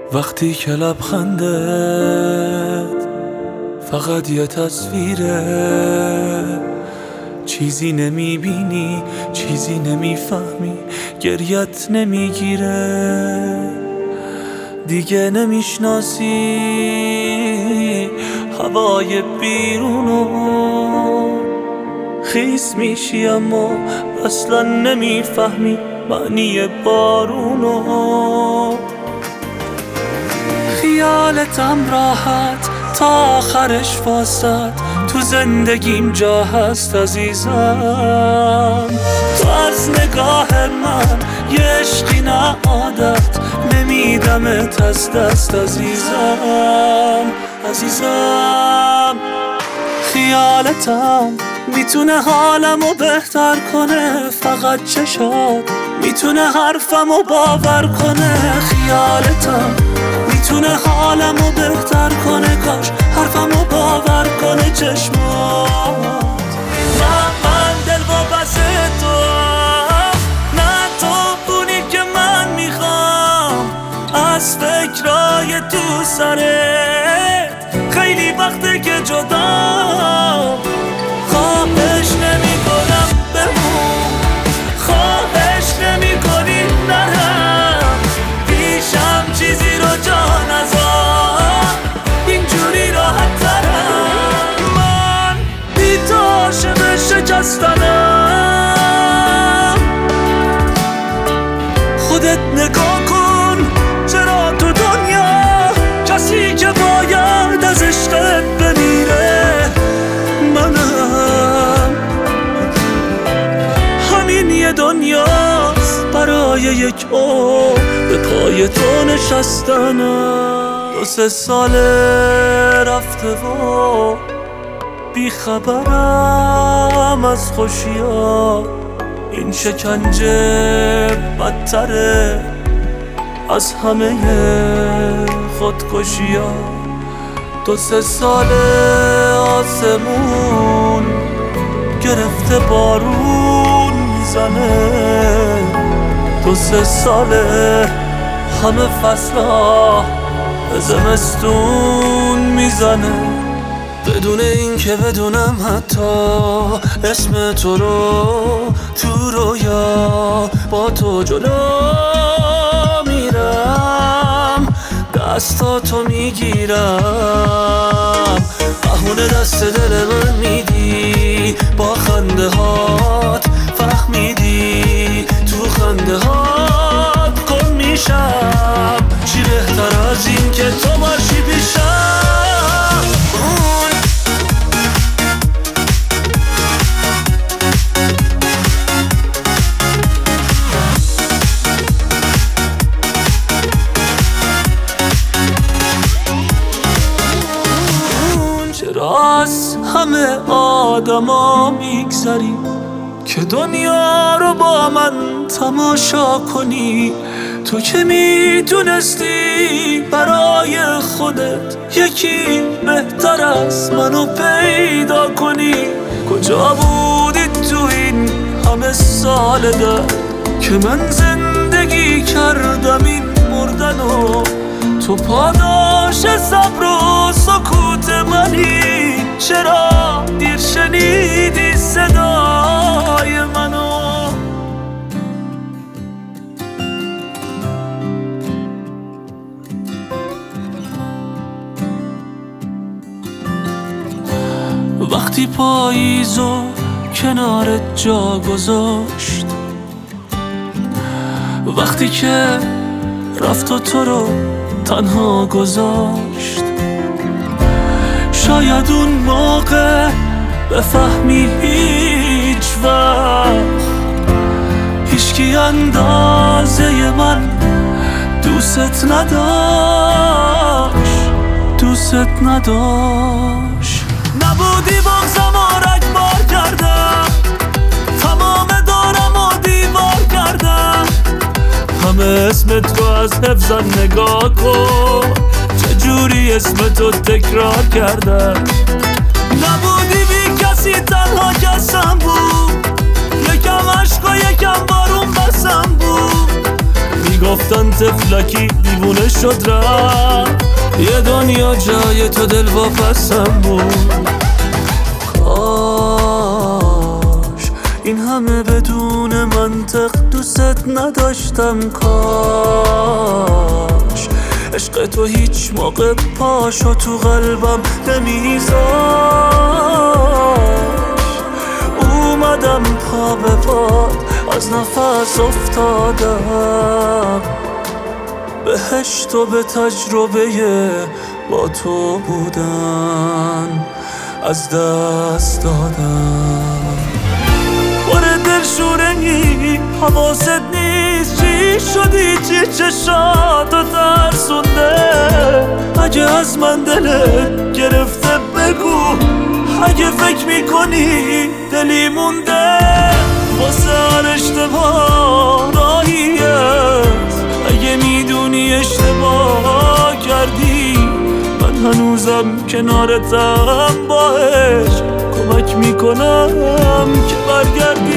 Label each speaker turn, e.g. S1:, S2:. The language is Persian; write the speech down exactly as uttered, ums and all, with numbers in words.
S1: وقتی که لبخندت فقط یه تصویره، چیزی نمیبینی، چیزی نمیفهمی، گریت نمیگیره، دیگه نمیشناسی هوای بیرونو، خیس میشی اما اصلا نمیفهمی معنی بارونو. خیالتم راحت تا آخرش واسد، تو زندگیم جا هست عزیزم، تو از نگاه من یه عشقی نه عادت، نمیدمت از دست عزیزم عزیزم. خیالتم میتونه حالمو بهتر کنه، فقط چشات میتونه حرفمو باور کنه. خیالتم میتونه حالمو بهتر کنه، کاش حرفمو باور کنه چشمات. نه من دل و بس تو، نه تو اونی که من میخوام، از فکرای تو سرت خیلی وقته که جدا. خواهش نمی کنم بمون، خواهش نمی کنی نرم، پیشم چیزی رو جا نذار، اینجوری راحت ترم. من بی تو عاشق شکستنم، خودت نگاه کن چرا تو دنیا کسی که باید از عشقت بمیره منم. همین یه دنیاست برای یک عمر به پای تو نشستنم. دو سه ساله رفته و بی خبرم از خوشی‌ها، این شکنجه بدتره از همه خودکشی‌ها. دو سه ساله آسمون گرفته بارون میزنه، دو سه ساله همه فصلها به زمستون میزنه، بدون این که بدونم حتی اسم تو رو تو رویا با تو جلو میرم، دستاتو میگیرم، بهونه دست دل من میدی، با خنده هات فهمیدی تو خنده هات گم میشم. چی بهتر از این که تو باشی پیشم. راست همه آدما میگذری که دنیا رو با من تماشا کنی، تو که میدونستی برای خودت یکی بهتر از منو پیدا کنی. کجا بودی تو این همه سال درد که من زندگی کردم این مردنو، تو پاداش صبر و سکوت منی، چرا دیر شنیدی صدای منو. وقتی پاییزو کنارت جا گذاشت، وقتی که رفت و تو رو تنها گذاشت، شاید اون موقع بفهمی هیچ وقت هیچکی اندازه من دوست نداشت دوست نداشت. نبودی بغزم و رگبار کردم، تمام دارم و دیوار کردم، همه اسمت رو از حفظم نگاه کن، چجوری اسمتو تکرار کردم. نبودی بی کسی تنها کسم بود، یکم عشق و یکم بارون بسم بود، میگم گفتن تفلکی دیوونه شد رفت. یه دنیا جای تو دل واپسم بود. کاش این همه بدون منطق دوست نداشتم. کاش عشق تو هیچ موقع پاشو تو قلبم نمیذاش. اومدم پا به پا از نفس افتادم. بهشت و به تجربه با تو بودن از دست دادم. باره دل شورنگی حواست نیست چی شدی، چی چشاتو ترسونده. اگه از من دلت گرفته بگو، اگه فکر میکنی دلی مونده واسه هر اشتباه راهی است. اگه میدونی اشتباه کردی من هنوزم کنارتم، با عشق کمک میکنم که برگردی.